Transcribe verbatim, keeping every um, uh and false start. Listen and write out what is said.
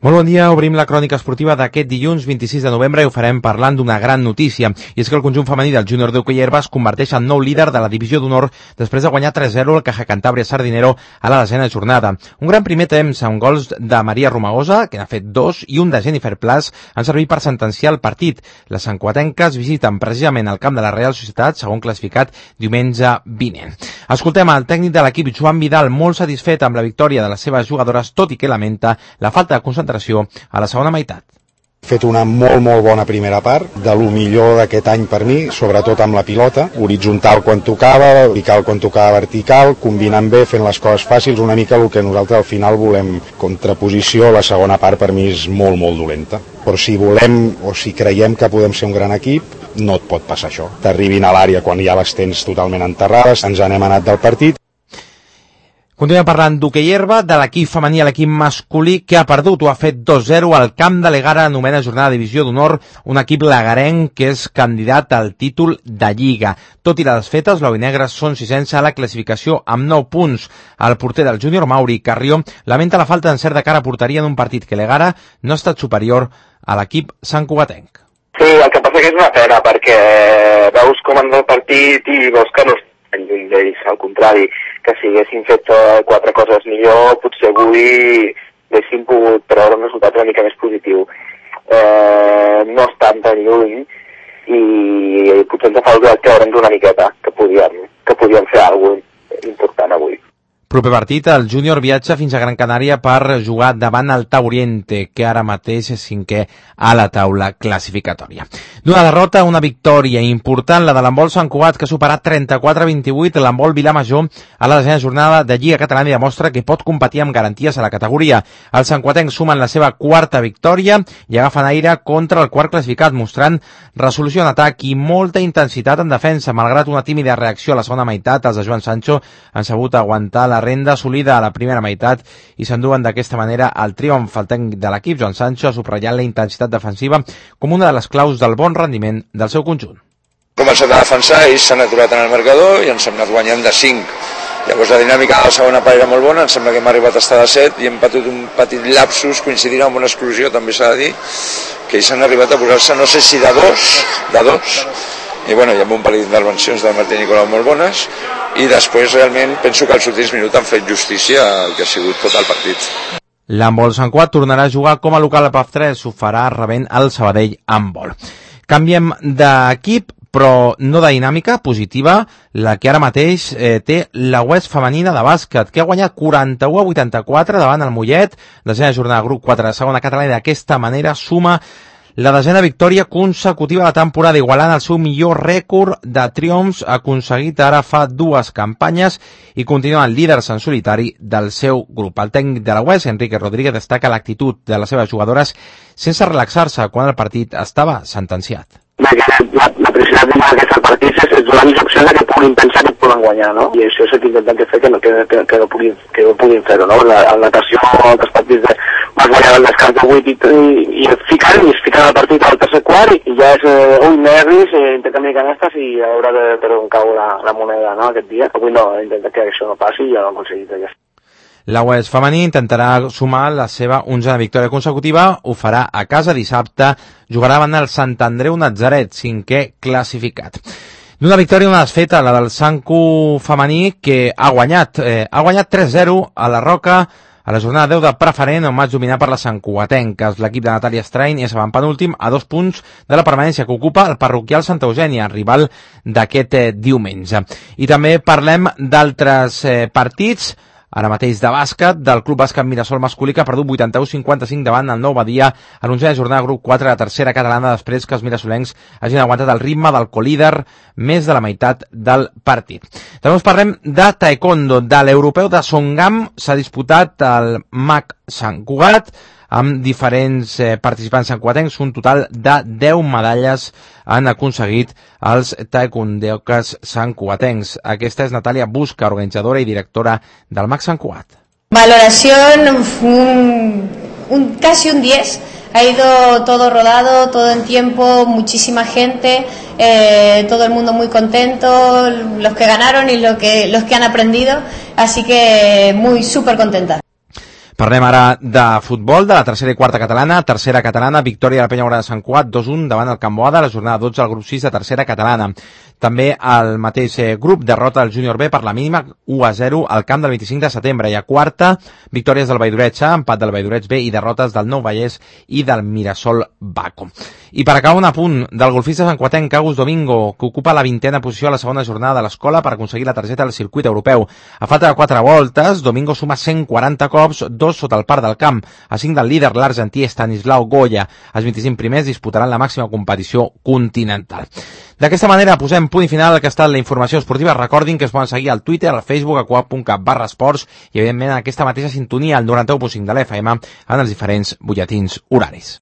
Molt bon dia, obrim la crònica esportiva d'aquest dilluns vint-i-sis de novembre i ho farem parlant d'una gran notícia. I és que el conjunt femení del júnior d'Hockey Herba es converteix en nou líder de la divisió d'honor després de guanyar tres zero el Caja Cantàbria Sardinero a la desena jornada. Un gran primer temps amb gols de Maria Romagosa, que n'ha fet dos, i un de Jennifer Plas han servit per sentenciar el partit. Les santcugatenques visiten precisament el camp de la Real Societat, segon classificat, diumenge vinent. Escoltem el tècnic de l'equip, Joan Vidal, molt satisfet amb la victòria de les seves jugadores, tot i que lamenta la falta de concentració a la segona meitat. He fet una molt, molt bona primera part, de lo millor d'aquest any per mi, sobretot amb la pilota, horitzontal quan tocava, vertical quan tocava vertical, combinant bé, fent les coses fàcils, una mica el que nosaltres al final volem. Contraposició, la segona part per mi és molt, molt dolenta. Però si volem o si creiem que podem ser un gran equip, no et pot passar això. T'arribin a l'àrea quan ja les tens totalment enterrades, ens n'hem anat del partit. Continuem parlant d'hoquei herba, de l'equip femení a l'equip masculí, que ha perdut o ha fet dos zero al camp de l'Egara, novena jornada de divisió d'honor, un equip lagarenc que és candidat al títol de Lliga. Tot i les desfetes, l'Ovinegres són sisens a la classificació amb nou punts. El porter del júnior, Mauri Carrió, lamenta la falta d'encert de cara a porteria en un partit que l'Egara no ha estat superior a l'equip santcugatenc. Sí, el que passa que és una pena, perquè veus com en el partit i veus que no estan lluny d'ells, al contrari, que si haguessin fet quatre coses millor, potser avui haguessin pogut treure un resultat una mica més positiu. Eh, no estan tan lluny i potser ens fa el creure'ns una miqueta que podíem, que podíem fer alguna cosa important avui. Proper partit, el júnior viatja fins a Gran Canària per jugar davant el Tauriente, que ara mateix és cinquè a la taula classificatòria. D'una derrota, una victòria important, la de l'handbol Sant Cugat, que ha superat trenta-quatre a vint-i-vuit l'handbol Vilamajor a la desena jornada de Lliga Catalana i demostra que pot competir amb garanties a la categoria. Els santcugatencs sumen la seva quarta victòria i agafen aire contra el quart classificat, mostrant resolució en atac i molta intensitat en defensa. Malgrat una tímida reacció a la segona meitat, els de Joan Sancho han sabut aguantar la renda assolida a la primera meitat i s'enduen d'aquesta manera el triomf. El tècnic de l'equip, Joan Sancho, ha subratllat la intensitat defensiva com una de les claus del bon rendiment del seu conjunt. Hem començat a defensar, ells s'han aturat en el marcador i ens hem anat guanyant de cinc. Llavors la dinàmica de la segona part era molt bona, em sembla que hem arribat a estar de set i hem patit un petit lapsus coincidint amb una exclusió, també s'ha de dir, que ells han arribat a posar-se, no sé si de dos, de dos, i bueno, hi ha un parell d'intervencions del Martí Nicolau molt bones i després realment penso que els últims minuts han fet justícia al que ha sigut tot el partit. L'handbol Sant Cugat tornarà a jugar com a local a P A F tres, ho farà rebent el Sabadell Handbol. Canviem d'equip, però no de dinàmica positiva, la que ara mateix eh, té la U E S femenina de bàsquet, que ha guanyat quaranta-u a vuitanta-quatre davant el Mollet, desena jornada grup quatre de segona catalana, i d'aquesta manera suma la desena victòria consecutiva de la temporada, igualant el seu millor rècord de triomfs aconseguit ara fa dues campanyes i continuen líders en solitari del seu grup. El tècnic de la U E S, Enrique Rodríguez, destaca l'actitud de les seves jugadores sense relaxar-se quan el partit estava sentenciat. La, la prioritat de aquest partit és donar-los opcions que puguin pensar que poden guanyar, no? I això és el que intentem fer que no, que, que, que no puguin, que no puguin fer-ho, no? La, la natació, altres partits de, vas guanyar el descans de vuit i, i, i et fiquen, i es fiquen el partit al tercer quart i, i ja és, eh, ui, nervis, eh, intercanvi de canestes i a veure de, per on cau la, la moneda, no?, aquest dia. Avui no, intenta que això no passi i ja l'han aconseguit aquesta. La U E S femení intentarà sumar la seva onzena victòria consecutiva, ho farà a casa dissabte, jugarà davant el Sant Andreu Natzaret, cinquè classificat. D'una victòria una desfeta, la del Sancu femení, que ha guanyat, eh, ha guanyat tres zero a la Roca a la jornada deu de preferent, on match dominat per les santcugatenques. L'equip de Natàlia Estrain és avantpenúltim a dos punts de la permanència que ocupa el parroquial Santa Eugènia, rival d'aquest eh, diumenge. I també parlem d'altres eh, partits, ara mateix de bàsquet, del Club Bàsquet Mirasol masculí, que ha perdut vuitanta-u a cinquanta-cinc davant el Nou Badia a l'onzena jornada grup quatre de tercera catalana, després que els mirasolencs hagin aguantat el ritme del colíder més de la meitat del partit. També us parlem de taekwondo, de l'europeu de Songam. S'ha disputat el M A C Sant Cugat amb diferents eh, participants santcugatencs. Un total de deu medalles han aconseguit els taekwondoques santcugatencs. Aquesta és Natàlia Busca, organitzadora i directora del M A C Sant Cugat. Valoración, un, un, casi un diez. Ha ido todo rodado, todo en tiempo, muchísima gente, eh, todo el mundo muy contento, los que ganaron y lo que, los que han aprendido, así que muy súper contenta. Parlem ara de futbol, de la tercera i quarta catalana. Tercera catalana, victòria de la Penya Aurora de Sant Cugat, dos a un davant el Can Boada, la jornada dotze al grup sis de tercera catalana. També al mateix grup, derrota del Júnior B per la mínima, u a zero al camp del vint-i-cinc de setembre. I a quarta, victòries del Valldoreig A, empat del Valldoreig B i derrotes del Nou Vallès i del Mirasol Baco. I per acabar un apunt del golfista santcuatenc Agus Domingo, que ocupa la vintena posició a la segona jornada de l'escola per aconseguir la targeta del circuit europeu. A falta de quatre voltes, Domingo suma cent quaranta cops, dos sota el par del camp, a cinc del líder, l'argentí Stanislau Goya. Els vint-i-cinc primers disputaran la màxima competició continental. D'aquesta manera posem punt i final al que ha estat la informació esportiva. Recordin que es poden seguir al Twitter, al Facebook, a coap punt cat barra esports i evidentment en aquesta mateixa sintonia, al noranta u punt cinc de l'F M, en els diferents butlletins horaris.